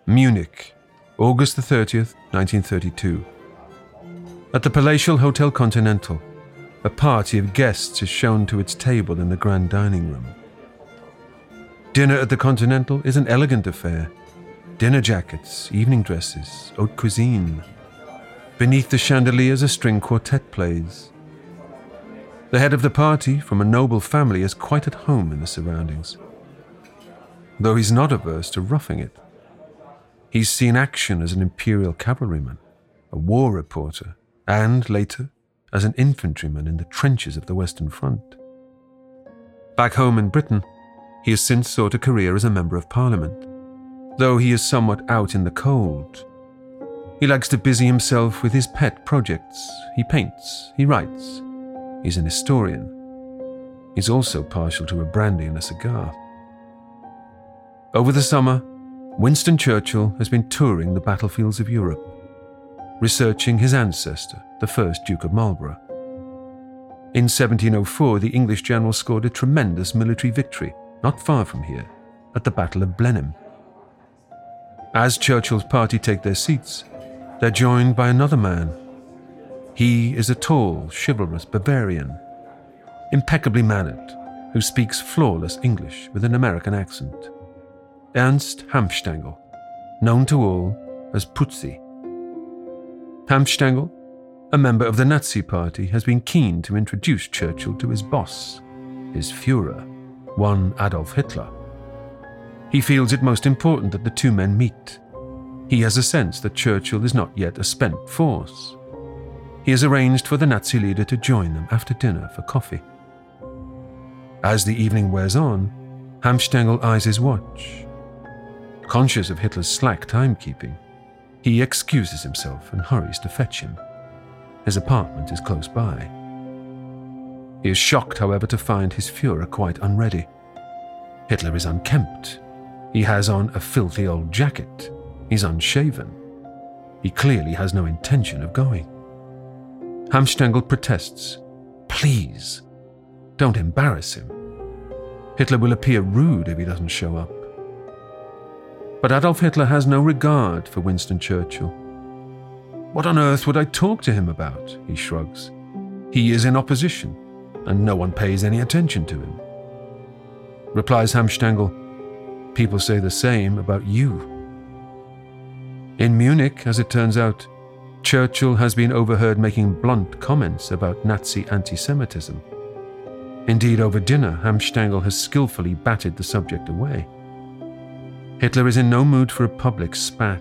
Munich, August the 30th, 1932. At the palatial Hotel Continental, a party of guests is shown to its table in the grand dining room. Dinner at the Continental is an elegant affair. Dinner jackets, evening dresses, haute cuisine. Beneath the chandeliers a string quartet plays. The head of the party, from a noble family, is quite at home in the surroundings, though he's not averse to roughing it. He's seen action as an imperial cavalryman, a war reporter, and, later, as an infantryman in the trenches of the Western Front. Back home in Britain, he has since sought a career as a Member of Parliament, though he is somewhat out in the cold. He likes to busy himself with his pet projects. He paints, he writes. He's an historian. He's also partial to a brandy and a cigar. Over the summer, Winston Churchill has been touring the battlefields of Europe, researching his ancestor, the first Duke of Marlborough. In 1704, the English general scored a tremendous military victory, not far from here, at the Battle of Blenheim. As Churchill's party take their seats, they're joined by another man. He is a tall, chivalrous Bavarian, impeccably mannered, who speaks flawless English with an American accent. Ernst Hanfstaengl, known to all as Putzi. Hanfstaengl, a member of the Nazi Party, has been keen to introduce Churchill to his boss, his Führer, one Adolf Hitler. He feels it most important that the two men meet. He has a sense that Churchill is not yet a spent force. He has arranged for the Nazi leader to join them after dinner for coffee. As the evening wears on, Hanfstaengl eyes his watch. Conscious of Hitler's slack timekeeping, he excuses himself and hurries to fetch him. His apartment is close by. He is shocked, however, to find his Führer quite unready. Hitler is unkempt. He has on a filthy old jacket. He's unshaven. He clearly has no intention of going. Hanfstaengl protests. Please, don't embarrass him. Hitler will appear rude if he doesn't show up. But Adolf Hitler has no regard for Winston Churchill. What on earth would I talk to him about? He shrugs. He is in opposition, and no one pays any attention to him. Replies Hanfstaengl, people say the same about you. In Munich, as it turns out, Churchill has been overheard making blunt comments about Nazi anti-Semitism. Indeed, over dinner, Hanfstaengl has skillfully batted the subject away. Hitler is in no mood for a public spat.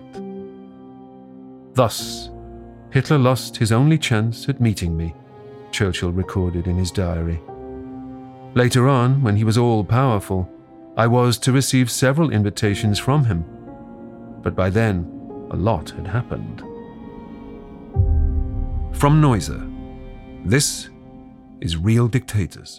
Thus, Hitler lost his only chance at meeting me, Churchill recorded in his diary. Later on, when he was all-powerful, I was to receive several invitations from him. But by then, a lot had happened. From Noiser, this is Real Dictators.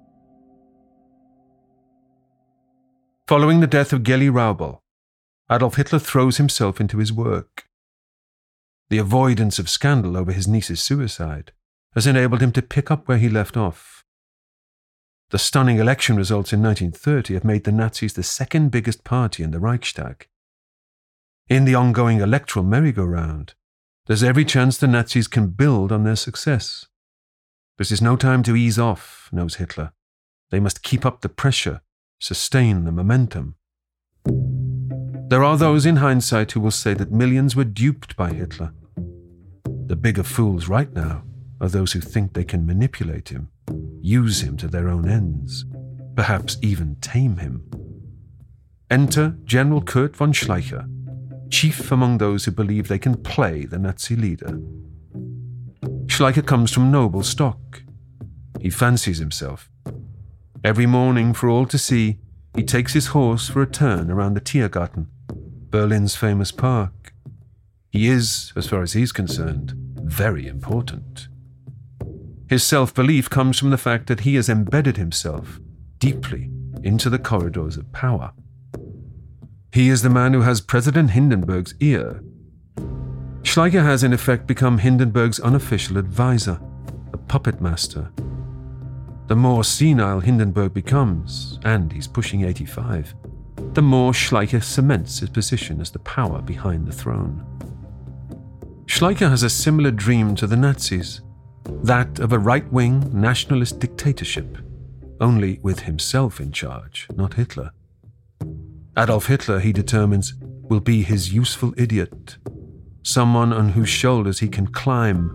Following the death of Geli Raubal, Adolf Hitler throws himself into his work. The avoidance of scandal over his niece's suicide has enabled him to pick up where he left off. The stunning election results in 1930 have made the Nazis the second biggest party in the Reichstag. In the ongoing electoral merry-go-round, there's every chance the Nazis can build on their success. This is no time to ease off, knows Hitler. They must keep up the pressure, sustain the momentum. There are those in hindsight who will say that millions were duped by Hitler. The bigger fools right now are those who think they can manipulate him, use him to their own ends, perhaps even tame him. Enter General Kurt von Schleicher, chief among those who believe they can play the Nazi leader. Schleicher comes from noble stock. He fancies himself. Every morning, for all to see, he takes his horse for a turn around the Tiergarten, Berlin's famous park. He is, as far as he's concerned, very important. His self-belief comes from the fact that he has embedded himself deeply into the corridors of power. He is the man who has President Hindenburg's ear. Schleicher has in effect become Hindenburg's unofficial advisor, a puppet master. The more senile Hindenburg becomes, and he's pushing 85, the more Schleicher cements his position as the power behind the throne. Schleicher has a similar dream to the Nazis, that of a right-wing nationalist dictatorship, only with himself in charge, not Hitler. Adolf Hitler, he determines, will be his useful idiot, someone on whose shoulders he can climb.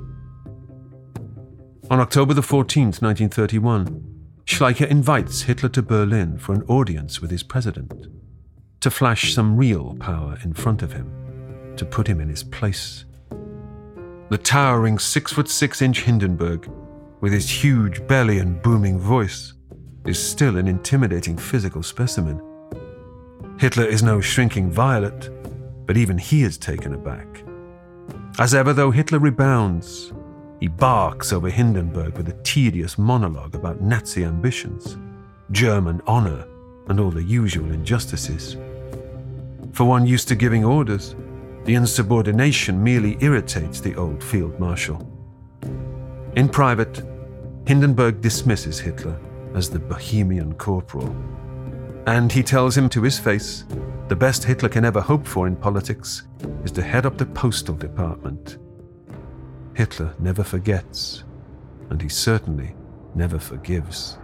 On October the 14th, 1931, Schleicher invites Hitler to Berlin for an audience with his president, to flash some real power in front of him, to put him in his place. The towering 6'6" Hindenburg, with his huge belly and booming voice, is still an intimidating physical specimen. Hitler is no shrinking violet, but even he is taken aback. As ever, though, Hitler rebounds. He barks over Hindenburg with a tedious monologue about Nazi ambitions, German honor, and all the usual injustices. For one used to giving orders, the insubordination merely irritates the old field marshal. In private, Hindenburg dismisses Hitler as the Bohemian corporal, and he tells him to his face the best Hitler can ever hope for in politics is to head up the postal department. Hitler never forgets, and he certainly never forgives.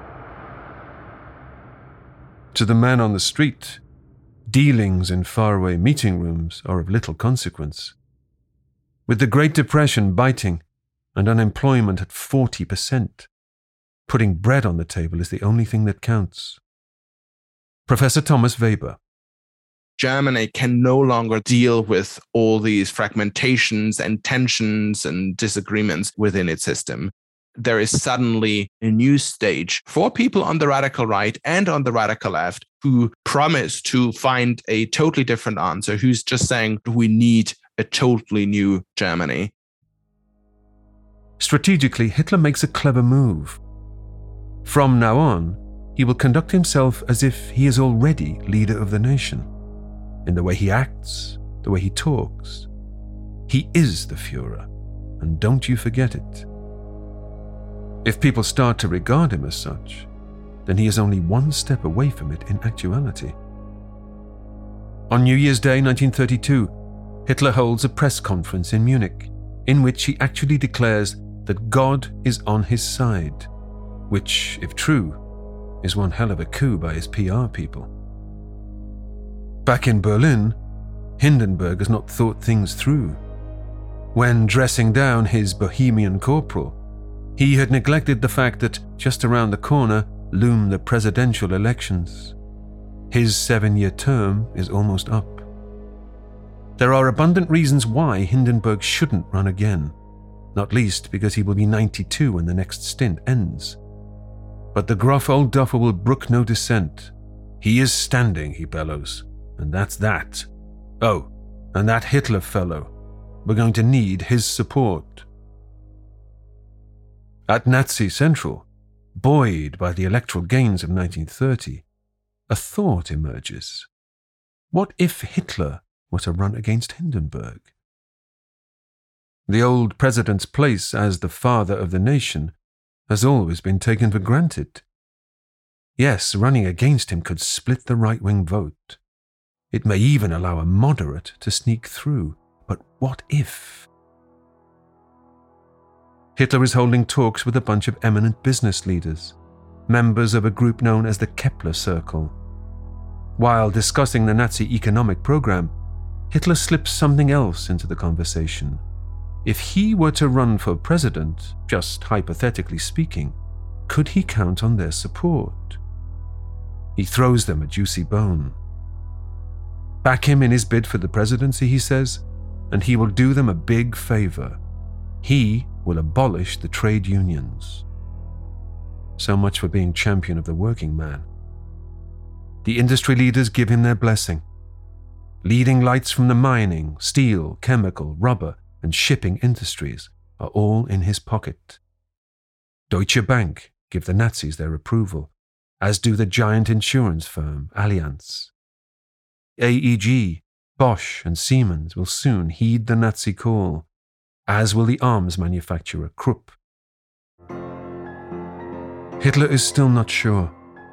To the man on the street, dealings in faraway meeting rooms are of little consequence. With the Great Depression biting and unemployment at 40%, putting bread on the table is the only thing that counts. Professor Thomas Weber. Germany can no longer deal with all these fragmentations and tensions and disagreements within its system. There is suddenly a new stage for people on the radical right and on the radical left who promise to find a totally different answer, who's just saying we need a totally new Germany. Strategically, Hitler makes a clever move. From now on, he will conduct himself as if he is already leader of the nation. In the way he acts, the way he talks. He is the Führer, and don't you forget it. If people start to regard him as such, then he is only one step away from it in actuality. On New Year's Day 1932, Hitler holds a press conference in Munich, in which he actually declares that God is on his side, which, if true, is one hell of a coup by his PR people. Back in Berlin, Hindenburg has not thought things through. When dressing down his Bohemian corporal, he had neglected the fact that just around the corner loom the presidential elections. His 7-year term is almost up. There are abundant reasons why Hindenburg shouldn't run again, not least because he will be 92 when the next stint ends. But the gruff old duffer will brook no dissent. He is standing, he bellows. And that's that. Oh, and that Hitler fellow. We're going to need his support. At Nazi Central, buoyed by the electoral gains of 1930, a thought emerges. What if Hitler were to run against Hindenburg? The old president's place as the father of the nation has always been taken for granted. Yes, running against him could split the right-wing vote. It may even allow a moderate to sneak through. But what if? Hitler is holding talks with a bunch of eminent business leaders, members of a group known as the Kepler Circle. While discussing the Nazi economic program, Hitler slips something else into the conversation. If he were to run for president, just hypothetically speaking, could he count on their support? He throws them a juicy bone. Back him in his bid for the presidency, he says, and he will do them a big favor. He will abolish the trade unions. So much for being champion of the working man. The industry leaders give him their blessing. Leading lights from the mining, steel, chemical, rubber, and shipping industries are all in his pocket. Deutsche Bank give the Nazis their approval, as do the giant insurance firm Allianz. AEG, Bosch, and Siemens will soon heed the Nazi call, as will the arms manufacturer Krupp. Hitler is still not sure.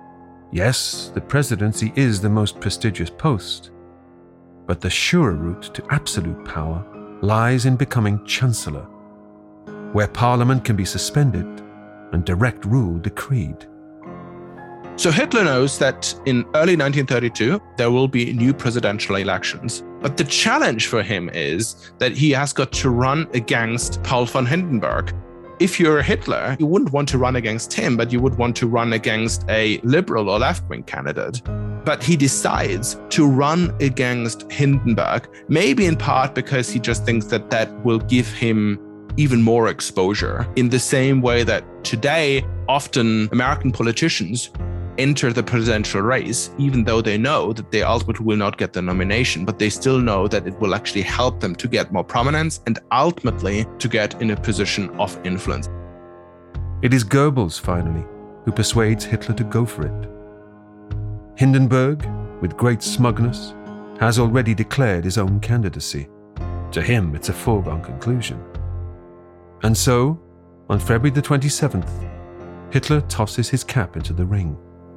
Yes, the presidency is the most prestigious post, but the surer route to absolute power lies in becoming chancellor, where parliament can be suspended and direct rule decreed. So Hitler knows that in early 1932, there will be new presidential elections. But the challenge for him is that he has got to run against Paul von Hindenburg. If you're Hitler, you wouldn't want to run against him, but you would want to run against a liberal or left-wing candidate. But he decides to run against Hindenburg, maybe in part because he just thinks that that will give him even more exposure, in the same way that today, often American politicians enter the presidential race, even though they know that they ultimately will not get the nomination, but they still know that it will actually help them to get more prominence and ultimately to get in a position of influence. It is Goebbels, finally, who persuades Hitler to go for it. Hindenburg, with great smugness, has already declared his own candidacy. To him, it's a foregone conclusion. And so, on February the 27th, Hitler tosses his cap into the ring.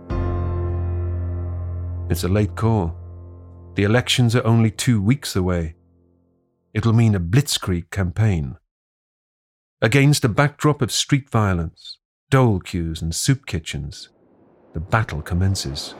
It's a late call. The elections are only 2 weeks away. It'll mean a blitzkrieg campaign. Against a backdrop of street violence, dole queues and soup kitchens, the battle commences.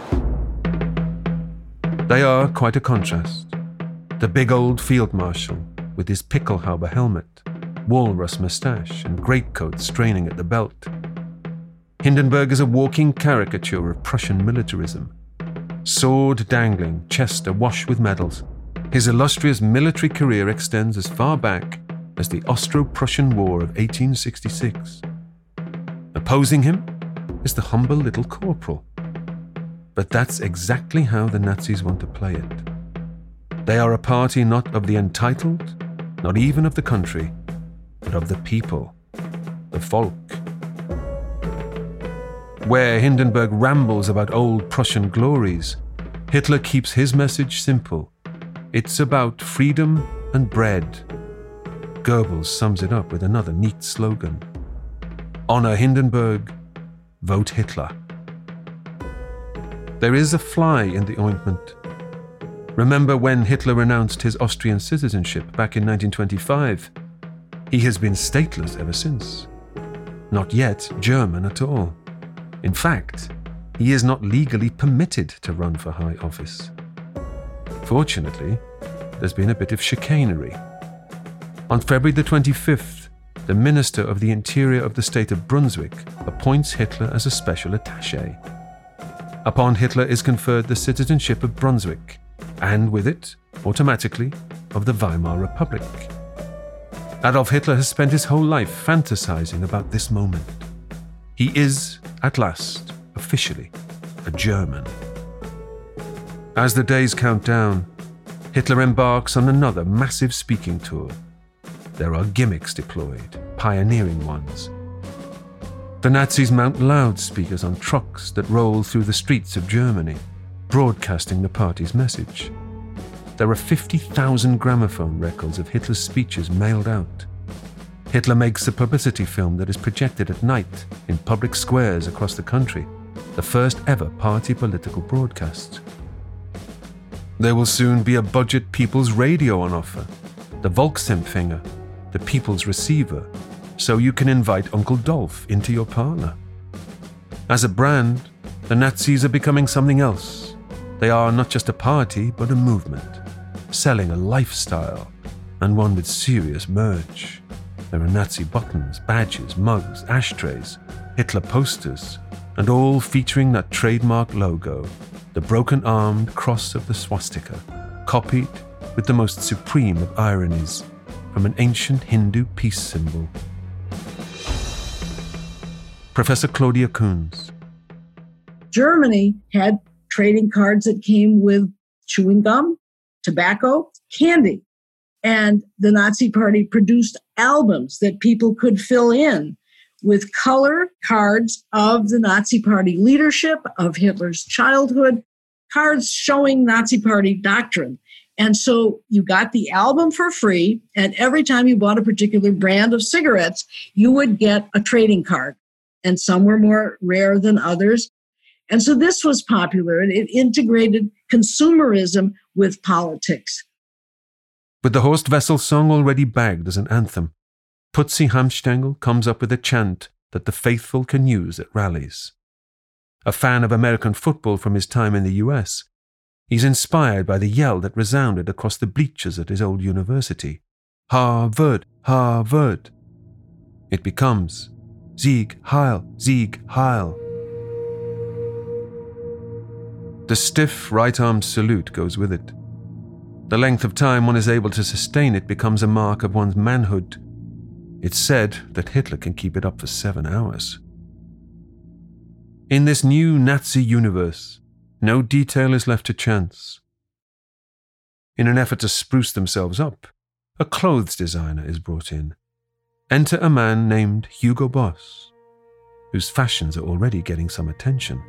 They are quite a contrast. The big old field marshal with his Pickelhaube helmet, walrus moustache and greatcoat straining at the belt. Hindenburg is a walking caricature of Prussian militarism. Sword dangling, chest awash with medals, his illustrious military career extends as far back as the Austro-Prussian War of 1866. Opposing him is the humble little corporal. But that's exactly how the Nazis want to play it. They are a party not of the entitled, not even of the country, but of the people, the folk. Where Hindenburg rambles about old Prussian glories, Hitler keeps his message simple. It's about freedom and bread. Goebbels sums it up with another neat slogan. Honor Hindenburg, vote Hitler. There is a fly in the ointment. Remember when Hitler announced his Austrian citizenship back in 1925? He has been stateless ever since. Not yet German at all. In fact, he is not legally permitted to run for high office. Fortunately, there's been a bit of chicanery. On February the 25th, the Minister of the Interior of the state of Brunswick appoints Hitler as a special attaché. Upon Hitler is conferred the citizenship of Brunswick, and with it, automatically, of the Weimar Republic. Adolf Hitler has spent his whole life fantasizing about this moment. He is, at last, officially, a German. As the days count down, Hitler embarks on another massive speaking tour. There are gimmicks deployed, pioneering ones. The Nazis mount loudspeakers on trucks that roll through the streets of Germany, broadcasting the party's message. There are 50,000 gramophone records of Hitler's speeches mailed out. Hitler makes a publicity film that is projected at night in public squares across the country, the first ever party political broadcast. There will soon be a budget People's Radio on offer, the Volksempfänger, the People's Receiver, so you can invite Uncle Dolph into your parlor. As a brand, the Nazis are becoming something else. They are not just a party, but a movement, selling a lifestyle, and one with serious merch. There are Nazi buttons, badges, mugs, ashtrays, Hitler posters, and all featuring that trademark logo, the broken-armed cross of the swastika, copied with the most supreme of ironies from an ancient Hindu peace symbol. Professor Claudia Kunz. Germany had trading cards that came with chewing gum, tobacco, candy. And the Nazi Party produced albums that people could fill in with color cards of the Nazi Party leadership, of Hitler's childhood, cards showing Nazi Party doctrine. And so you got the album for free, and every time you bought a particular brand of cigarettes, you would get a trading card. And some were more rare than others. And so this was popular, and it integrated consumerism with politics. With the Horst Wessel song already bagged as an anthem, Putzi Hamstengel comes up with a chant that the faithful can use at rallies. A fan of American football from his time in the US, he's inspired by the yell that resounded across the bleachers at his old university. Harvard, Harvard. It becomes Sieg Heil, Sieg Heil. The stiff right-armed salute goes with it. The length of time one is able to sustain it becomes a mark of one's manhood. It's said that Hitler can keep it up for 7 hours. In this new Nazi universe, no detail is left to chance. In an effort to spruce themselves up, a clothes designer is brought in. Enter a man named Hugo Boss, whose fashions are already getting some attention.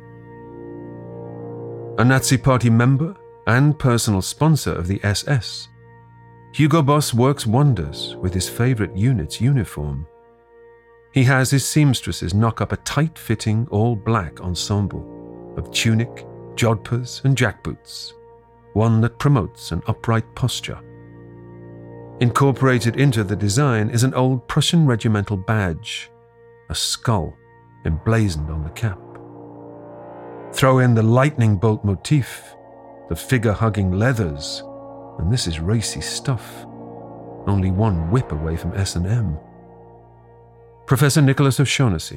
A Nazi Party member and personal sponsor of the SS, Hugo Boss works wonders with his favorite unit's uniform. He has his seamstresses knock up a tight-fitting, all-black ensemble of tunic, jodhpurs, and jackboots, one that promotes an upright posture. Incorporated into the design is an old Prussian regimental badge, a skull emblazoned on the cap. Throw in the lightning bolt motif, the figure-hugging leathers, and this is racy stuff, only one whip away from S&M. Professor Nicholas O'Shaughnessy.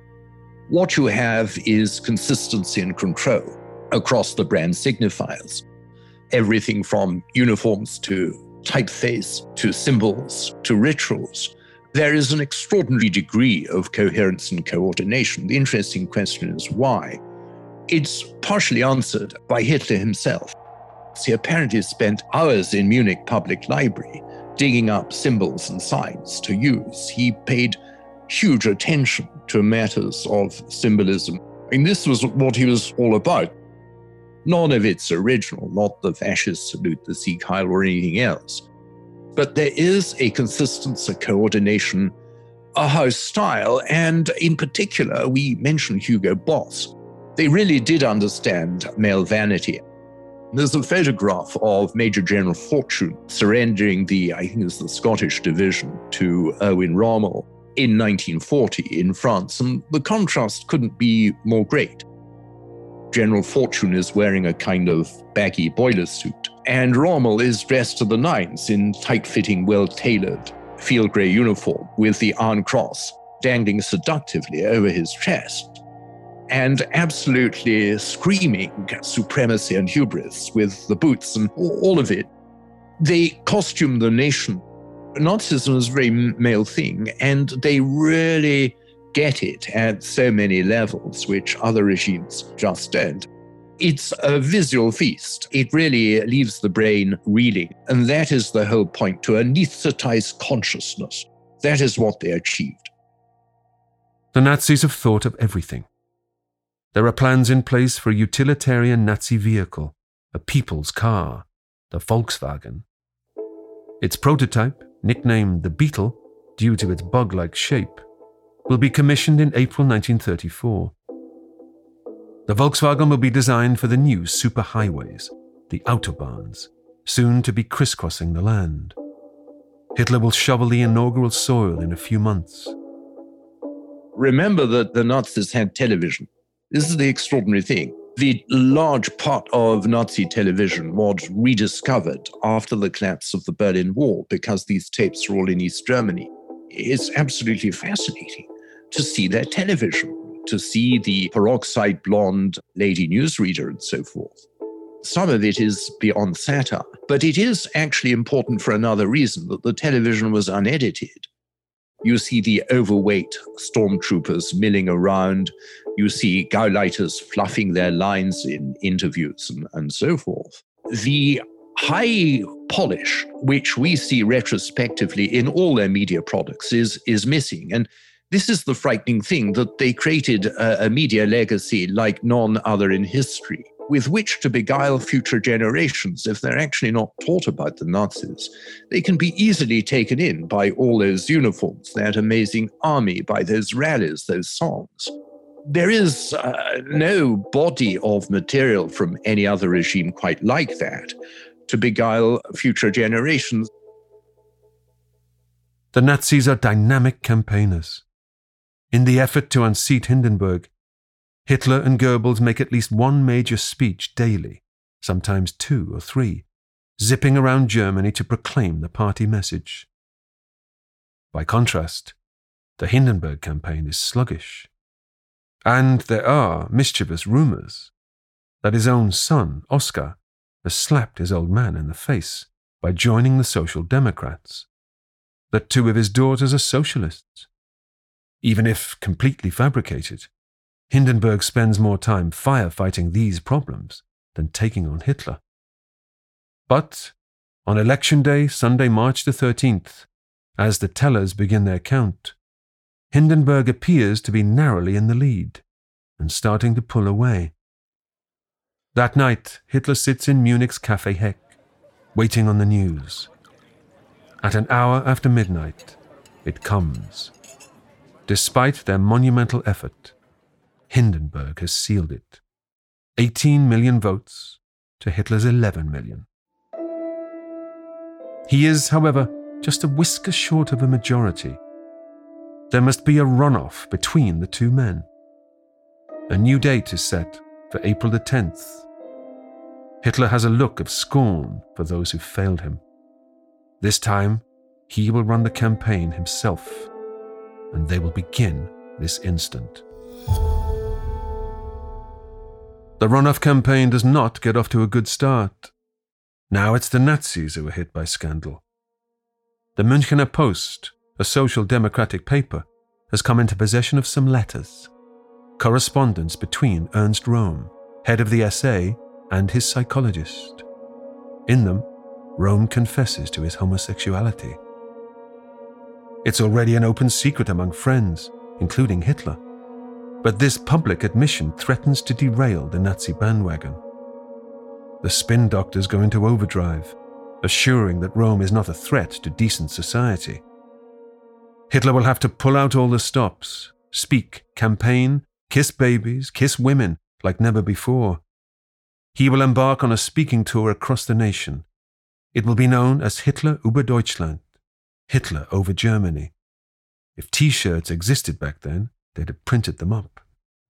What you have is consistency and control across the brand signifiers. Everything from uniforms to typeface, to symbols, to rituals. There is an extraordinary degree of coherence and coordination. The interesting question is why? It's partially answered by Hitler himself. He apparently spent hours in Munich Public Library digging up symbols and signs to use. He paid huge attention to matters of symbolism. This was what he was all about. None of it's original, not the fascist salute, the Sieg Heil, or anything else. But there is a consistency, a coordination, a house style, and in particular, we mentioned Hugo Boss. They really did understand male vanity. There's a photograph of Major General Fortune surrendering the Scottish division to Erwin Rommel in 1940 in France, and the contrast couldn't be more great. General Fortune is wearing a kind of baggy boiler suit, and Rommel is dressed to the nines in tight-fitting, well-tailored field grey uniform with the Iron Cross dangling seductively over his chest, and absolutely screaming supremacy and hubris with the boots and all of it. They costume the nation. Nazism is a very male thing, and they really get it at so many levels, which other regimes just don't. It's a visual feast. It really leaves the brain reeling, and that is the whole point, to anesthetize consciousness. That is what they achieved. The Nazis have thought of everything. There are plans in place for a utilitarian Nazi vehicle, a people's car, the Volkswagen. Its prototype, nicknamed the Beetle, due to its bug-like shape, will be commissioned in April 1934. The Volkswagen will be designed for the new superhighways, the Autobahns, soon to be crisscrossing the land. Hitler will shovel the inaugural soil in a few months. Remember that the Nazis had television. This is the extraordinary thing. The large part of Nazi television was rediscovered after the collapse of the Berlin Wall because these tapes are all in East Germany. It's absolutely fascinating to see their television, to see the peroxide blonde lady newsreader and so forth. Some of it is beyond satire, but it is actually important for another reason, that the television was unedited. You see the overweight stormtroopers milling around. You see Gauleiters fluffing their lines in interviews and so forth. The high polish, which we see retrospectively in all their media products, is missing. And this is the frightening thing, that they created a media legacy like none other in history, with which to beguile future generations. If they're actually not taught about the Nazis, they can be easily taken in by all those uniforms, that amazing army, by those rallies, those songs. There is no body of material from any other regime quite like that to beguile future generations. The Nazis are dynamic campaigners. In the effort to unseat Hindenburg, Hitler and Goebbels make at least one major speech daily, sometimes 2 or 3, zipping around Germany to proclaim the party message. By contrast, the Hindenburg campaign is sluggish. And there are mischievous rumors that his own son, Oskar, has slapped his old man in the face by joining the Social Democrats, that 2 of his daughters are socialists. Even if completely fabricated, Hindenburg spends more time firefighting these problems than taking on Hitler. But on Election Day, Sunday, March the 13th, as the tellers begin their count, Hindenburg appears to be narrowly in the lead and starting to pull away. That night, Hitler sits in Munich's Café Heck, waiting on the news. At an hour after midnight, it comes. Despite their monumental effort, Hindenburg has sealed it. 18 million votes to Hitler's 11 million. He is, however, just a whisker short of a majority. There must be a runoff between the 2 men. A new date is set for April the 10th. Hitler has a look of scorn for those who failed him. This time, he will run the campaign himself, and they will begin this instant. The runoff campaign does not get off to a good start. Now it's the Nazis who are hit by scandal. The Münchener Post, a social democratic paper, has come into possession of some letters, correspondence between Ernst Röhm, head of the SA, and his psychologist. In them, Röhm confesses to his homosexuality. It's already an open secret among friends, including Hitler. But this public admission threatens to derail the Nazi bandwagon. The spin doctors go into overdrive, assuring that Röhm is not a threat to decent society. Hitler will have to pull out all the stops, speak, campaign, kiss babies, kiss women like never before. He will embark on a speaking tour across the nation. It will be known as Hitler über Deutschland, Hitler over Germany. If T-shirts existed back then, they'd have printed them up.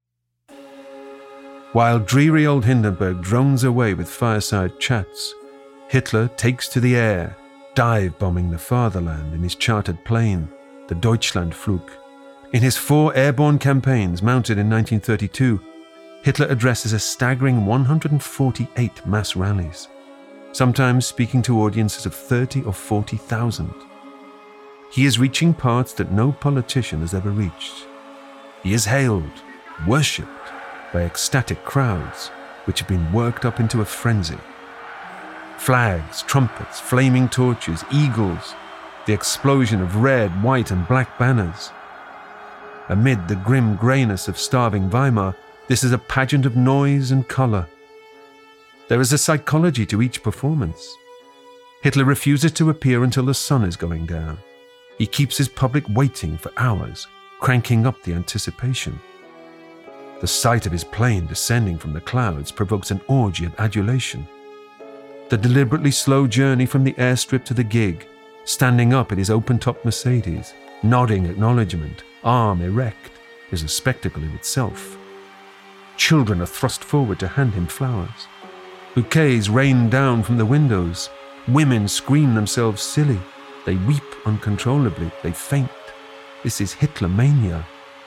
While dreary old Hindenburg drones away with fireside chats, Hitler takes to the air, dive-bombing the fatherland in his chartered plane, the Deutschlandflug. In his 4 airborne campaigns mounted in 1932, Hitler addresses a staggering 148 mass rallies, sometimes speaking to audiences of 30 or 40,000. He is reaching parts that no politician has ever reached. He is hailed, worshipped by ecstatic crowds which have been worked up into a frenzy. Flags, trumpets, flaming torches, eagles, the explosion of red, white and black banners. Amid the grim greyness of starving Weimar, this is a pageant of noise and colour. There is a psychology to each performance. Hitler refuses to appear until the sun is going down. He keeps his public waiting for hours, cranking up the anticipation. The sight of his plane descending from the clouds provokes an orgy of adulation. The deliberately slow journey from the airstrip to the gig, standing up at his open-top Mercedes, nodding acknowledgement, arm erect, is a spectacle in itself. Children are thrust forward to hand him flowers. Bouquets rain down from the windows. Women scream themselves silly. They weep uncontrollably. They faint. This is Hitler mania.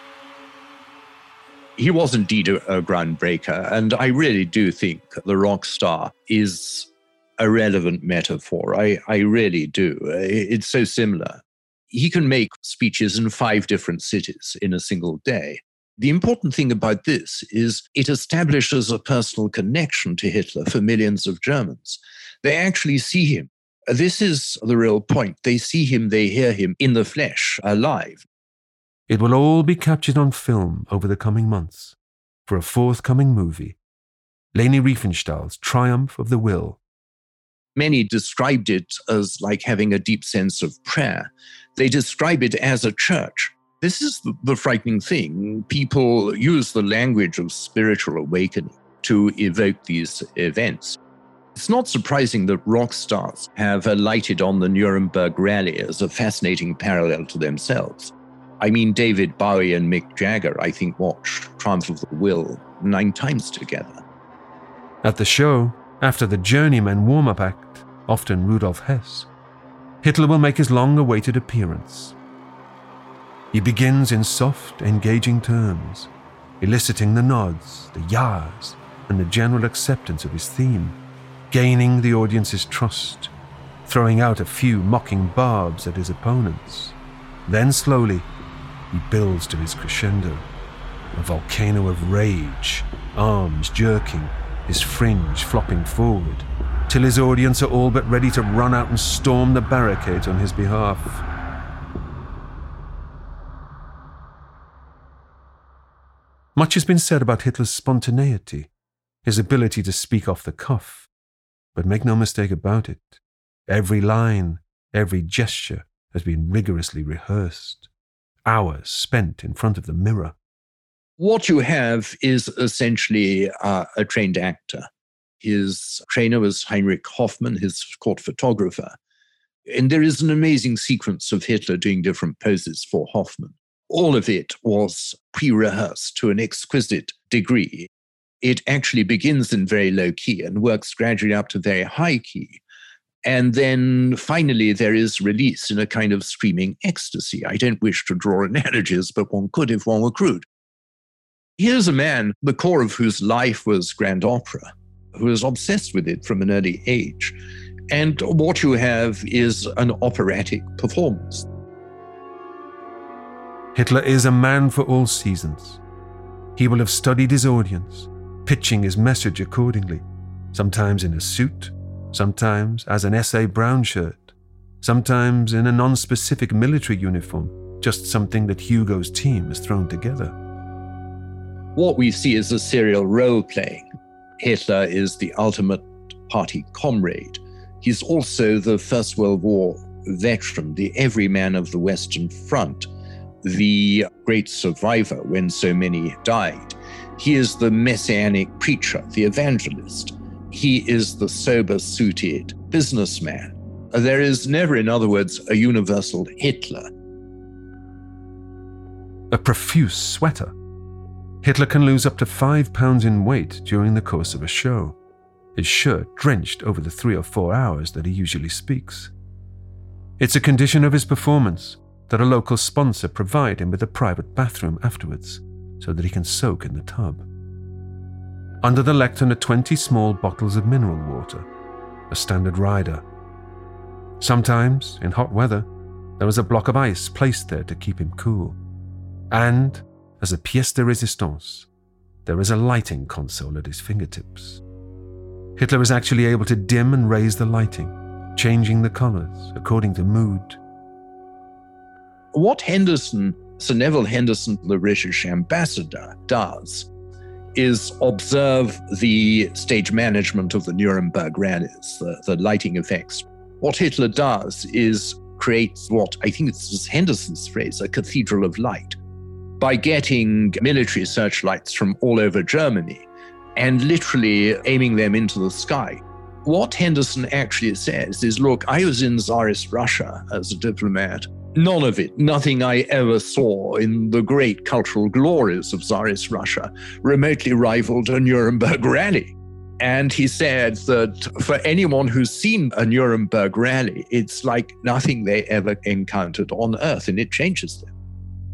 He was indeed a groundbreaker, and I really do think the rock star is a relevant metaphor. I really do. It's so similar. He can make speeches in 5 different cities in a single day. The important thing about this is it establishes a personal connection to Hitler for millions of Germans. They actually see him. This is the real point. They see him, they hear him in the flesh, alive. It will all be captured on film over the coming months for a forthcoming movie, Leni Riefenstahl's Triumph of the Will. Many described it as like having a deep sense of prayer. They describe it as a church. This is the frightening thing. People use the language of spiritual awakening to evoke these events. It's not surprising that rock stars have alighted on the Nuremberg Rally as a fascinating parallel to themselves. I mean, David Bowie and Mick Jagger, I think, watched Triumph of the Will 9 times together. At the show, after the Journeyman warm-up act, often Rudolf Hess, Hitler will make his long-awaited appearance. He begins in soft, engaging terms, eliciting the nods, the yas, and the general acceptance of his theme, gaining the audience's trust, throwing out a few mocking barbs at his opponents. Then slowly, he builds to his crescendo, a volcano of rage, arms jerking, his fringe flopping forward, till his audience are all but ready to run out and storm the barricades on his behalf. Much has been said about Hitler's spontaneity, his ability to speak off the cuff. But make no mistake about it, every line, every gesture has been rigorously rehearsed. Hours spent in front of the mirror. What you have is essentially a trained actor. His trainer was Heinrich Hoffmann, his court photographer. And there is an amazing sequence of Hitler doing different poses for Hoffmann. All of it was pre-rehearsed to an exquisite degree. It actually begins in very low key and works gradually up to very high key. And then finally there is release in a kind of screaming ecstasy. I don't wish to draw analogies, but one could if one were crude. Here's a man, the core of whose life was grand opera, who was obsessed with it from an early age. And what you have is an operatic performance. Hitler is a man for all seasons. He will have studied his audience, pitching his message accordingly, sometimes in a suit, sometimes as an S.A. Brown shirt, sometimes in a non-specific military uniform, just something that Hugo's team has thrown together. What we see is a serial role-playing. Hitler is the ultimate party comrade. He's also the First World War veteran, the everyman of the Western Front, the great survivor when so many died. He is the messianic preacher, the evangelist. He is the sober-suited businessman. There is never, in other words, a universal Hitler. A profuse sweater. Hitler can lose up to 5 pounds in weight during the course of a show, his shirt drenched over the 3 or 4 hours that he usually speaks. It's a condition of his performance that a local sponsor provide him with a private bathroom afterwards, so that he can soak in the tub. Under the lectern are 20 small bottles of mineral water, a standard rider. Sometimes, in hot weather, there is a block of ice placed there to keep him cool. And, as a pièce de résistance, there is a lighting console at his fingertips. Hitler is actually able to dim and raise the lighting, changing the colors according to mood. What Henderson, Sir Neville Henderson, the British ambassador, does is observe the stage management of the Nuremberg rallies, the lighting effects. What Hitler does is create what, I think it's Henderson's phrase, a cathedral of light, by getting military searchlights from all over Germany and literally aiming them into the sky. What Henderson actually says is, look, I was in Tsarist Russia as a diplomat. None of it, nothing I ever saw in the great cultural glories of Tsarist Russia remotely rivaled a Nuremberg rally. And he said that for anyone who's seen a Nuremberg rally, it's like nothing they ever encountered on Earth, and it changes them.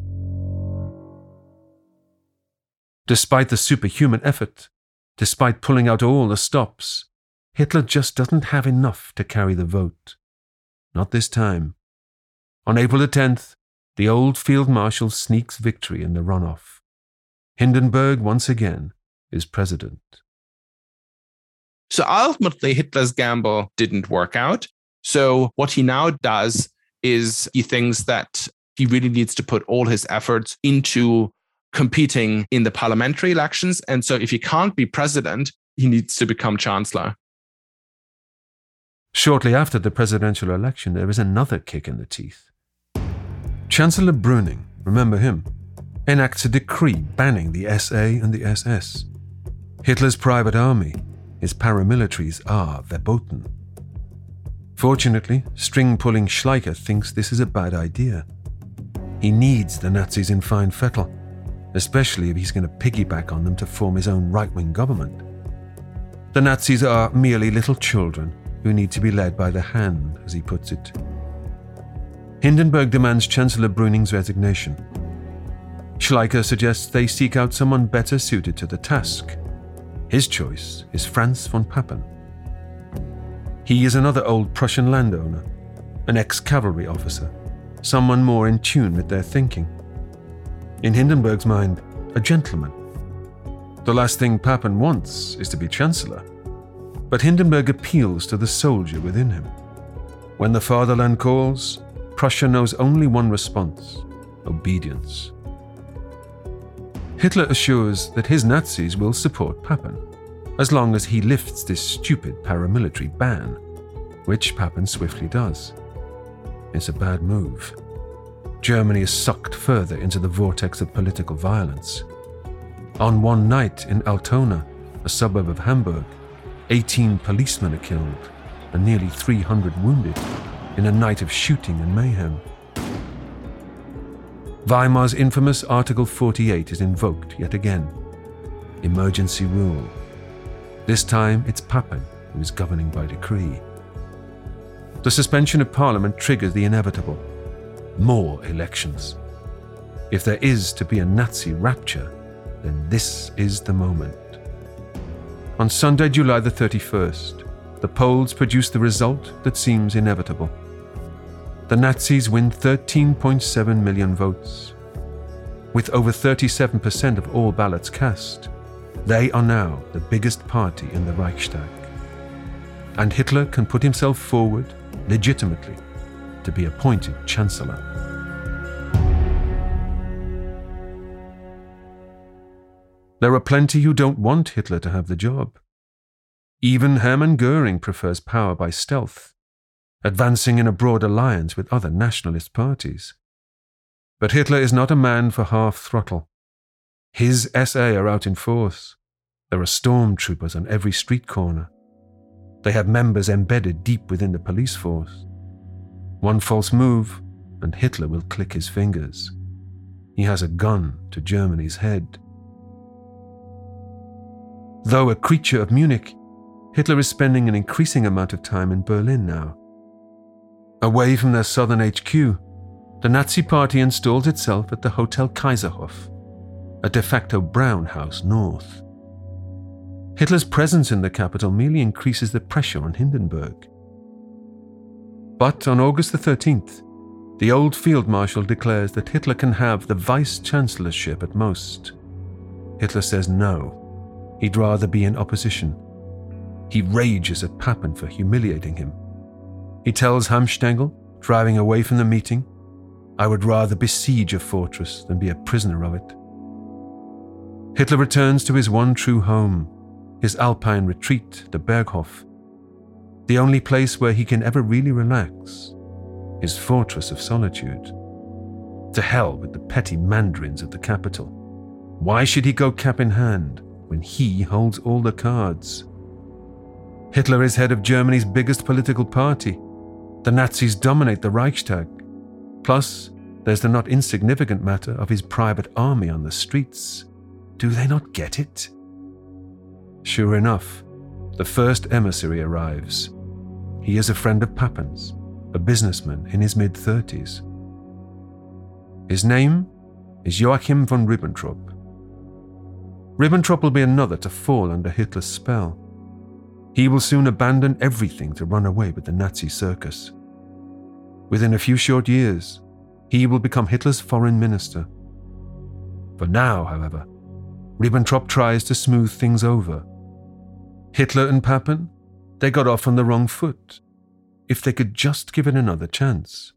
Despite the superhuman effort, despite pulling out all the stops, Hitler just doesn't have enough to carry the vote. Not this time. On April the 10th, the old Field Marshal sneaks victory in the runoff. Hindenburg, once again, is president. So ultimately, Hitler's gamble didn't work out. So what he now does is he thinks that he really needs to put all his efforts into competing in the parliamentary elections. And so if he can't be president, he needs to become chancellor. Shortly after the presidential election, there is another kick in the teeth. Chancellor Brüning, remember him, enacts a decree banning the SA and the SS. Hitler's private army, his paramilitaries, are verboten. Fortunately, string-pulling Schleicher thinks this is a bad idea. He needs the Nazis in fine fettle, especially if he's going to piggyback on them to form his own right-wing government. The Nazis are merely little children who need to be led by the hand, as he puts it. Hindenburg demands Chancellor Brüning's resignation. Schleicher suggests they seek out someone better suited to the task. His choice is Franz von Papen. He is another old Prussian landowner, an ex-cavalry officer, someone more in tune with their thinking. In Hindenburg's mind, a gentleman. The last thing Papen wants is to be Chancellor, but Hindenburg appeals to the soldier within him. When the fatherland calls, Prussia knows only one response: obedience. Hitler assures that his Nazis will support Papen, as long as he lifts this stupid paramilitary ban, which Papen swiftly does. It's a bad move. Germany is sucked further into the vortex of political violence. On one night in Altona, a suburb of Hamburg, 18 policemen are killed and nearly 300 wounded in a night of shooting and mayhem. Weimar's infamous Article 48 is invoked yet again. Emergency rule. This time it's Papen who is governing by decree. The suspension of Parliament triggers the inevitable: more elections. If there is to be a Nazi rapture, then this is the moment. On Sunday, July the 31st, the polls produce the result that seems inevitable. The Nazis win 13.7 million votes. With over 37% of all ballots cast, they are now the biggest party in the Reichstag. And Hitler can put himself forward legitimately to be appointed Chancellor. There are plenty who don't want Hitler to have the job. Even Hermann Göring prefers power by stealth, advancing in a broad alliance with other nationalist parties. But Hitler is not a man for half-throttle. His SA are out in force. There are stormtroopers on every street corner. They have members embedded deep within the police force. One false move, and Hitler will click his fingers. He has a gun to Germany's head. Though a creature of Munich, Hitler is spending an increasing amount of time in Berlin now. Away from their southern HQ, the Nazi Party installs itself at the Hotel Kaiserhof, a de facto Brown House north. Hitler's presence in the capital merely increases the pressure on Hindenburg. But on August the 13th, the old field marshal declares that Hitler can have the vice-chancellorship at most. Hitler says no. He'd rather be in opposition. He rages at Papen for humiliating him. He tells Hamstengel, driving away from the meeting, "I would rather besiege a fortress than be a prisoner of it." Hitler returns to his one true home, his alpine retreat, the Berghof, the only place where he can ever really relax, his fortress of solitude. To hell with the petty mandarins of the capital. Why should he go cap in hand when he holds all the cards? Hitler is head of Germany's biggest political party. The Nazis dominate the Reichstag. Plus, there's the not insignificant matter of his private army on the streets. Do they not get it? Sure enough, the first emissary arrives. He is a friend of Papen's, a businessman in his mid-30s. His name is Joachim von Ribbentrop. Ribbentrop will be another to fall under Hitler's spell. He will soon abandon everything to run away with the Nazi circus. Within a few short years, he will become Hitler's foreign minister. For now, however, Ribbentrop tries to smooth things over. Hitler and Papen, they got off on the wrong foot. If they could just give it another chance.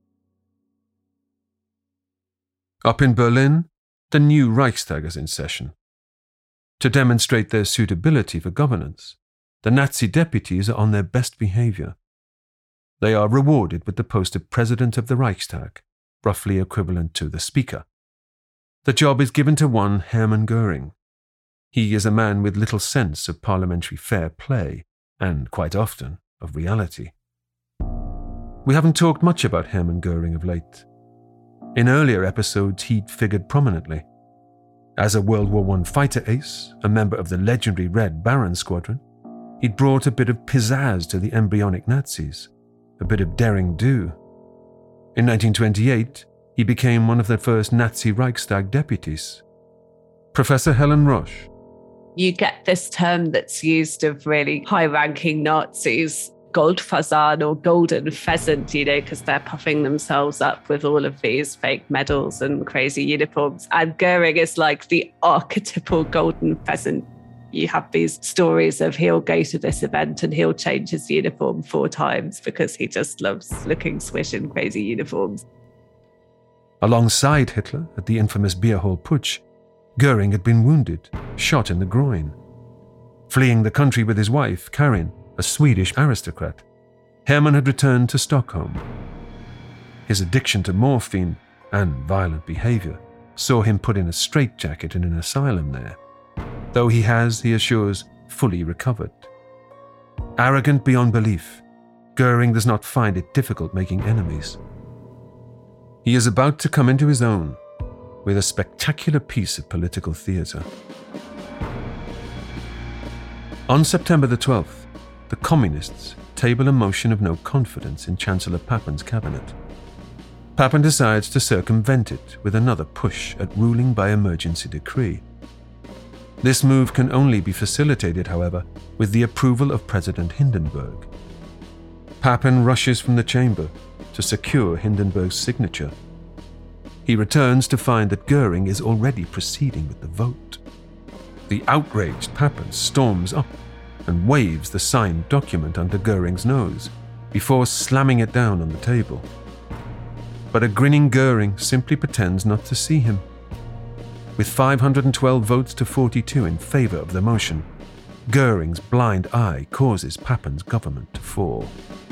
Up in Berlin, the new Reichstag is in session. To demonstrate their suitability for governance, the Nazi deputies are on their best behavior. They are rewarded with the post of President of the Reichstag, roughly equivalent to the Speaker. The job is given to one Hermann Göring. He is a man with little sense of parliamentary fair play, and quite often of reality. We haven't talked much about Hermann Göring of late. In earlier episodes, he'd figured prominently. As a World War I fighter ace, a member of the legendary Red Baron Squadron, he'd brought a bit of pizzazz to the embryonic Nazis, a bit of daring do. In 1928, he became one of the first Nazi Reichstag deputies. Professor Helen Roche. You get this term that's used of really high-ranking Nazis, Goldfasan or golden pheasant, because they're puffing themselves up with all of these fake medals and crazy uniforms. And Göring is like the archetypal golden pheasant. You have these stories of he'll go to this event and he'll change his uniform 4 times because he just loves looking swish in crazy uniforms. Alongside Hitler at the infamous beer hall putsch, Göring had been wounded, shot in the groin. Fleeing the country with his wife, Karin, a Swedish aristocrat, Hermann had returned to Stockholm. His addiction to morphine and violent behavior saw him put in a straitjacket in an asylum there, though he has, he assures, fully recovered. Arrogant beyond belief, Göring does not find it difficult making enemies. He is about to come into his own with a spectacular piece of political theatre. On September the 12th, the Communists table a motion of no confidence in Chancellor Pappen's cabinet. Pappen decides to circumvent it with another push at ruling by emergency decree. This move can only be facilitated, however, with the approval of President Hindenburg. Papen rushes from the chamber to secure Hindenburg's signature. He returns to find that Göring is already proceeding with the vote. The outraged Papen storms up and waves the signed document under Göring's nose before slamming it down on the table. But a grinning Göring simply pretends not to see him. With 512 votes to 42 in favor of the motion, Göring's blind eye causes Pappen's government to fall.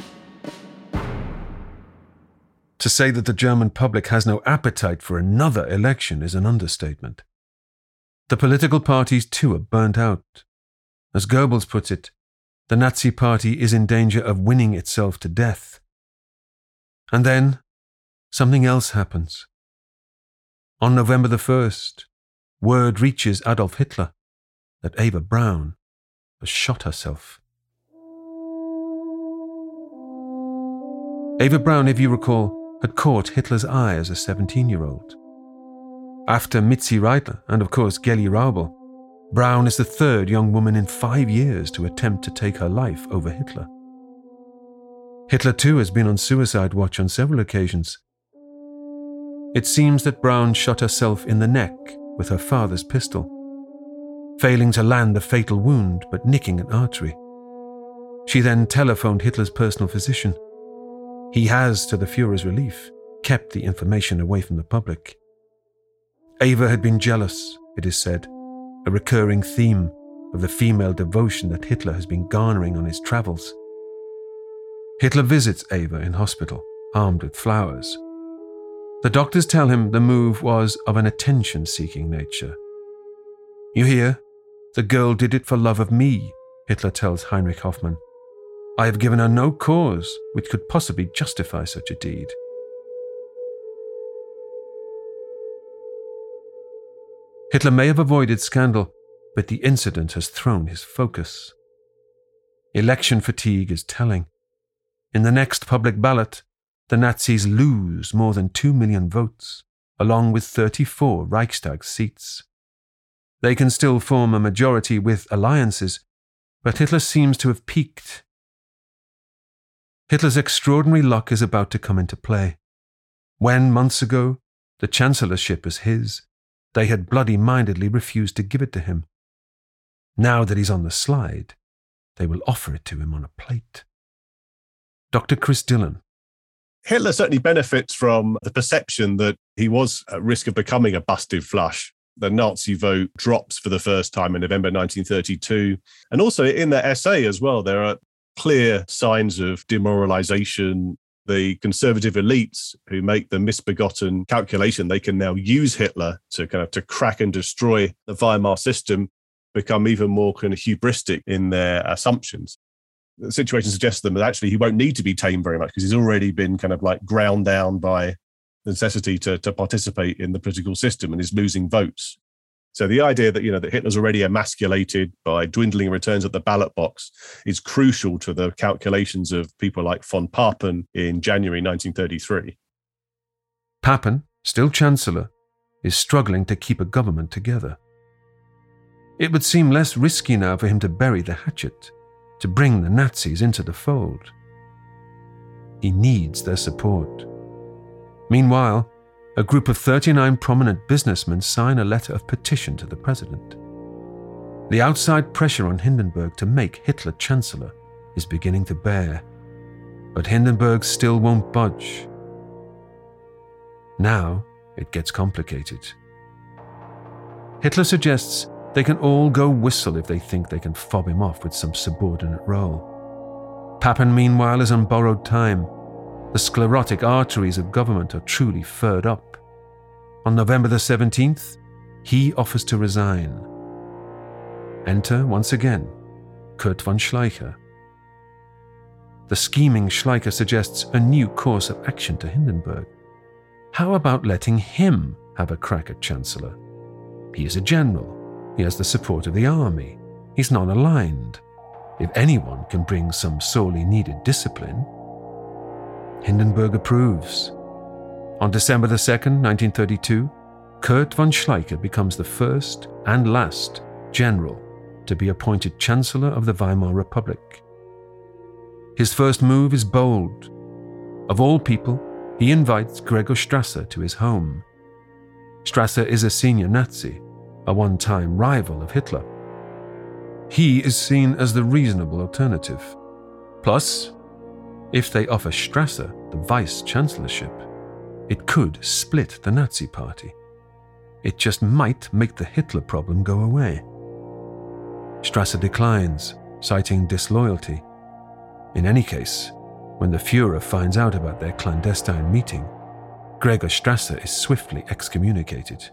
To say that the German public has no appetite for another election is an understatement. The political parties too are burnt out. As Goebbels puts it, the Nazi Party is in danger of winning itself to death. And then, something else happens. On November the 1st, word reaches Adolf Hitler that Eva Braun has shot herself. Eva Braun, if you recall, had caught Hitler's eye as a 17-year-old. After Mitzi Reitler and, of course, Geli Raubal, Braun is the third young woman in 5 years to attempt to take her life over Hitler. Hitler, too, has been on suicide watch on several occasions. It seems that Braun shot herself in the neck with her father's pistol, failing to land the fatal wound but nicking an artery. She then telephoned Hitler's personal physician. He has, to the Führer's relief, kept the information away from the public. Eva had been jealous, it is said, a recurring theme of the female devotion that Hitler has been garnering on his travels. Hitler visits Eva in hospital, armed with flowers. The doctors tell him the move was of an attention-seeking nature. You hear? The girl did it for love of me, Hitler tells Heinrich Hoffmann. I have given her no cause which could possibly justify such a deed. Hitler may have avoided scandal, but the incident has thrown his focus. Election fatigue is telling. In the next public ballot, the Nazis lose more than 2 million votes, along with 34 Reichstag seats. They can still form a majority with alliances, but Hitler seems to have peaked. Hitler's extraordinary luck is about to come into play. When, months ago, the chancellorship was his, they had bloody-mindedly refused to give it to him. Now that he's on the slide, they will offer it to him on a plate. Dr. Chris Dillon. Hitler certainly benefits from the perception that he was at risk of becoming a busted flush. The Nazi vote drops for the first time in November 1932. And also in the essay as well, there are clear signs of demoralization. The conservative elites who make the misbegotten calculation they can now use Hitler to crack and destroy the Weimar system become even more kind of hubristic in their assumptions. The situation suggests to them that actually he won't need to be tamed very much because he's already been kind of like ground down by the necessity to participate in the political system and is losing votes. So the idea that, that Hitler's already emasculated by dwindling returns at the ballot box is crucial to the calculations of people like von Papen in January 1933. Papen, still Chancellor, is struggling to keep a government together. It would seem less risky now for him to bury the hatchet, to bring the Nazis into the fold. He needs their support. Meanwhile, a group of 39 prominent businessmen sign a letter of petition to the president. The outside pressure on Hindenburg to make Hitler Chancellor is beginning to bear, but Hindenburg still won't budge. Now it gets complicated. Hitler suggests they can all go whistle if they think they can fob him off with some subordinate role. Papen, meanwhile, is on borrowed time. The sclerotic arteries of government are truly furred up. On November the 17th, he offers to resign. Enter, once again, Kurt von Schleicher. The scheming Schleicher suggests a new course of action to Hindenburg. How about letting him have a crack at Chancellor? He is a general. He has the support of the army. He's non-aligned. If anyone can bring some sorely needed discipline. Hindenburg approves. On December the 2nd, 1932, Kurt von Schleicher becomes the first and last general to be appointed Chancellor of the Weimar Republic. His first move is bold. Of all people, he invites Gregor Strasser to his home. Strasser is a senior Nazi, a one-time rival of Hitler. He is seen as the reasonable alternative. Plus, if they offer Strasser the vice-chancellorship, it could split the Nazi party. It just might make the Hitler problem go away. Strasser declines, citing disloyalty. In any case, when the Führer finds out about their clandestine meeting, Gregor Strasser is swiftly excommunicated.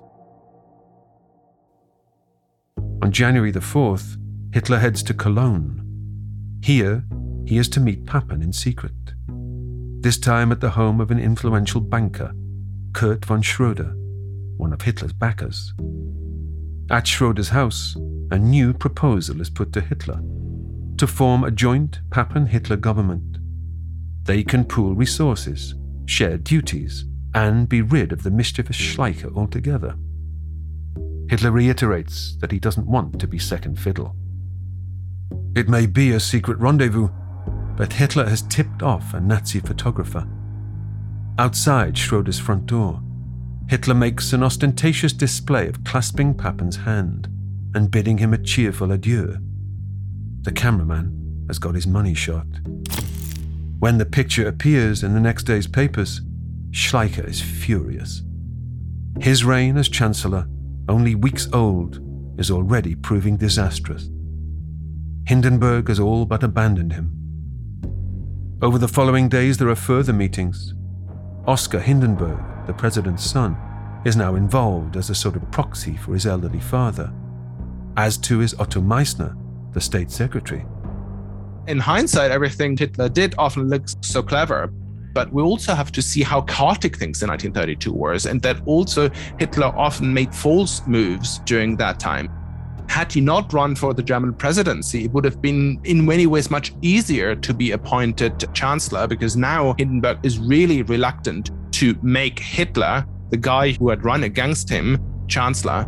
On January the 4th, Hitler heads to Cologne. Here, he is to meet Papen in secret. This time at the home of an influential banker, Kurt von Schröder, one of Hitler's backers. At Schröder's house, a new proposal is put to Hitler to form a joint Papen-Hitler government. They can pool resources, share duties, and be rid of the mischievous Schleicher altogether. Hitler reiterates that he doesn't want to be second fiddle. It may be a secret rendezvous, but Hitler has tipped off a Nazi photographer. Outside Schröder's front door, Hitler makes an ostentatious display of clasping Papen's hand and bidding him a cheerful adieu. The cameraman has got his money shot. When the picture appears in the next day's papers, Schleicher is furious. His reign as Chancellor, only weeks old, is already proving disastrous. Hindenburg has all but abandoned him. Over the following days, there are further meetings. Oskar Hindenburg, the president's son, is now involved as a sort of proxy for his elderly father, as too is Otto Meissner, the state secretary. In hindsight, everything Hitler did often looks so clever, but we also have to see how chaotic things in 1932 were, and that also Hitler often made false moves during that time. Had he not run for the German presidency, it would have been in many ways much easier to be appointed chancellor, because now Hindenburg is really reluctant to make Hitler, the guy who had run against him, chancellor.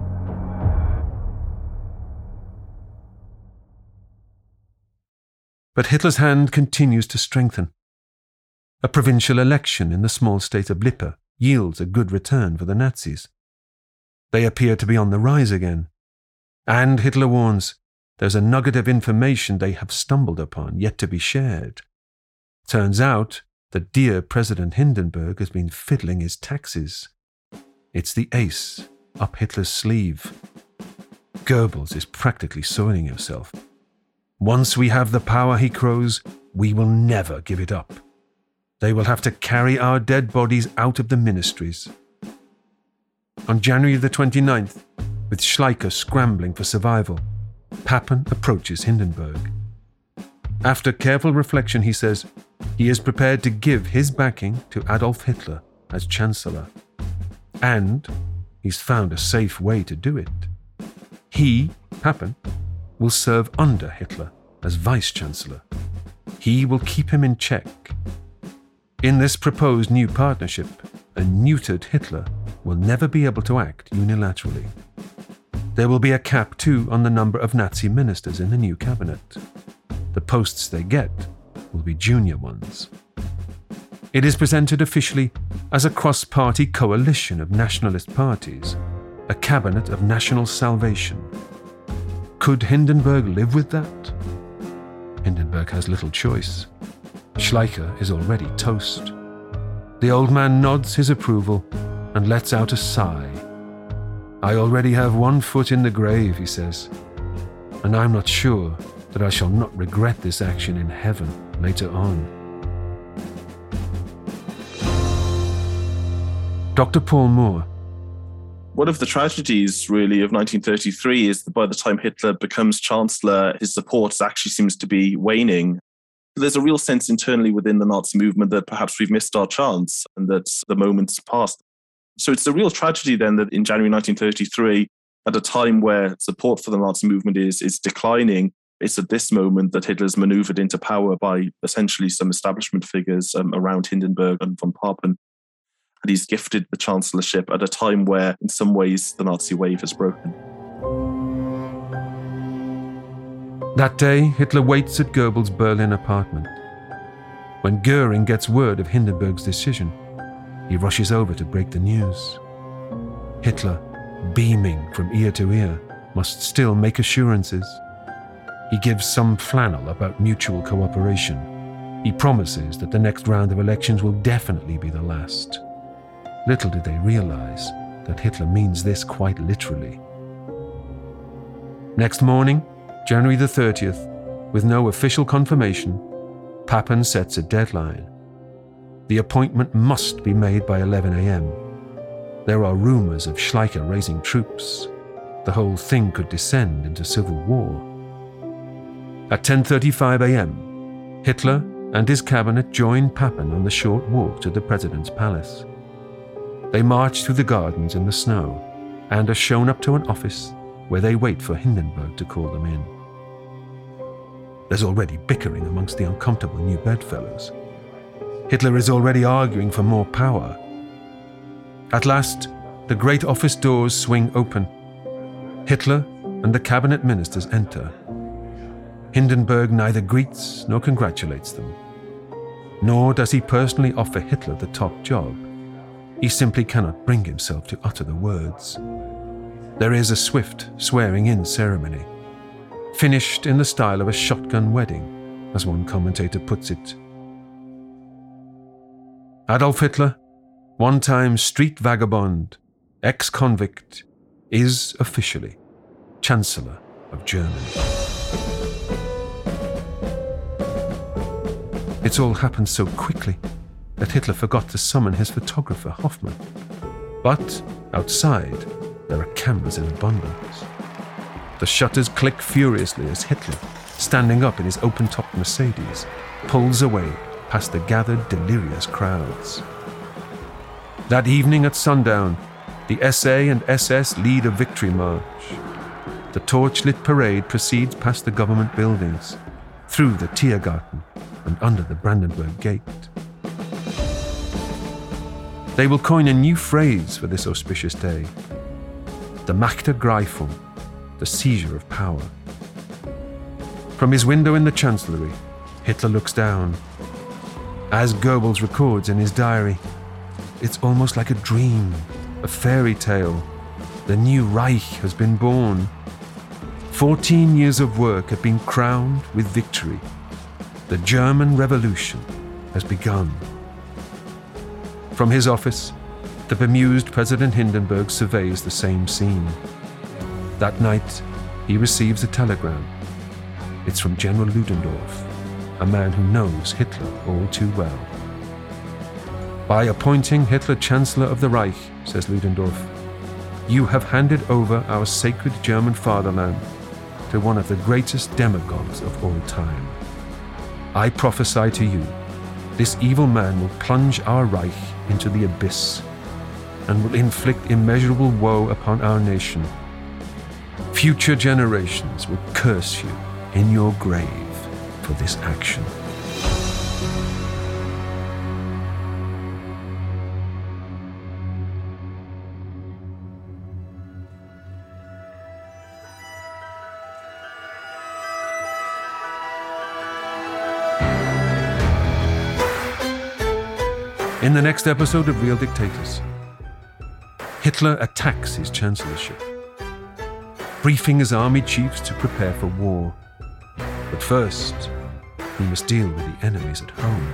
But Hitler's hand continues to strengthen. A provincial election in the small state of Lippe yields a good return for the Nazis. They appear to be on the rise again. And Hitler warns, there's a nugget of information they have stumbled upon yet to be shared. Turns out that dear President Hindenburg has been fiddling his taxes. It's the ace up Hitler's sleeve. Goebbels is practically soiling himself. Once we have the power, he crows, we will never give it up. They will have to carry our dead bodies out of the ministries. On January the 29th, with Schleicher scrambling for survival, Papen approaches Hindenburg. After careful reflection, he says he is prepared to give his backing to Adolf Hitler as Chancellor. And he's found a safe way to do it. He, Papen, will serve under Hitler as Vice-Chancellor. He will keep him in check. In this proposed new partnership, a neutered Hitler will never be able to act unilaterally. There will be a cap, too, on the number of Nazi ministers in the new cabinet. The posts they get will be junior ones. It is presented officially as a cross-party coalition of nationalist parties, a cabinet of national salvation. Could Hindenburg live with that? Hindenburg has little choice. Schleicher is already toast. The old man nods his approval and lets out a sigh. I already have one foot in the grave, he says, and I'm not sure that I shall not regret this action in heaven later on. Dr. Paul Moore. One of the tragedies, really, of 1933 is that by the time Hitler becomes Chancellor, his support actually seems to be waning. There's a real sense internally within the Nazi movement that perhaps we've missed our chance and that the moment's passed. So it's a real tragedy then that in January 1933, at a time where support for the Nazi movement is declining, it's at this moment that Hitler's maneuvered into power by essentially some establishment figures around Hindenburg and von Papen. And he's gifted the chancellorship at a time where, in some ways, the Nazi wave has broken. That day, Hitler waits at Goebbels' Berlin apartment. When Goering gets word of Hindenburg's decision, he rushes over to break the news. Hitler, beaming from ear to ear, must still make assurances. He gives some flannel about mutual cooperation. He promises that the next round of elections will definitely be the last. Little did they realize that Hitler means this quite literally. Next morning, January the 30th, with no official confirmation, Papen sets a deadline. The appointment must be made by 11 a.m. There are rumors of Schleicher raising troops. The whole thing could descend into civil war. At 10:35 a.m., Hitler and his cabinet join Papen on the short walk to the president's palace. They march through the gardens in the snow and are shown up to an office where they wait for Hindenburg to call them in. There's already bickering amongst the uncomfortable new bedfellows. Hitler is already arguing for more power. At last, the great office doors swing open. Hitler and the cabinet ministers enter. Hindenburg neither greets nor congratulates them. Nor does he personally offer Hitler the top job. He simply cannot bring himself to utter the words. There is a swift swearing-in ceremony, finished in the style of a shotgun wedding, as one commentator puts it. Adolf Hitler, one-time street vagabond, ex-convict, is officially Chancellor of Germany. It's all happened so quickly that Hitler forgot to summon his photographer Hoffmann. But outside, there are cameras in abundance. The shutters click furiously as Hitler, standing up in his open-topped Mercedes, pulls away past the gathered delirious crowds. That evening at sundown, the SA and SS lead a victory march. The torch-lit parade proceeds past the government buildings, through the Tiergarten and under the Brandenburg Gate. They will coin a new phrase for this auspicious day: the Machtergreifung, the seizure of power. From his window in the Chancellery, Hitler looks down. As Goebbels records in his diary, it's almost like a dream, a fairy tale. The new Reich has been born. 14 years of work have been crowned with victory. The German Revolution has begun. From his office, the bemused President Hindenburg surveys the same scene. That night, he receives a telegram. It's from General Ludendorff, a man who knows Hitler all too well. By appointing Hitler Chancellor of the Reich, says Ludendorff, you have handed over our sacred German fatherland to one of the greatest demagogues of all time. I prophesy to you, this evil man will plunge our Reich into the abyss and will inflict immeasurable woe upon our nation. Future generations will curse you in your grave for this action. In the next episode of Real Dictators, Hitler attacks his chancellorship, briefing his army chiefs to prepare for war. But first, he must deal with the enemies at home.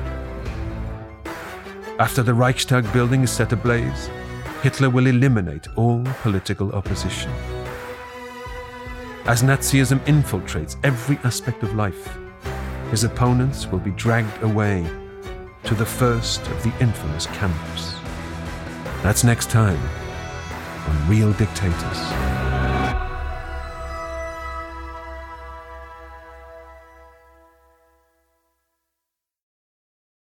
After the Reichstag building is set ablaze, Hitler will eliminate all political opposition. As Nazism infiltrates every aspect of life, his opponents will be dragged away to the first of the infamous camps. That's next time on Real Dictators.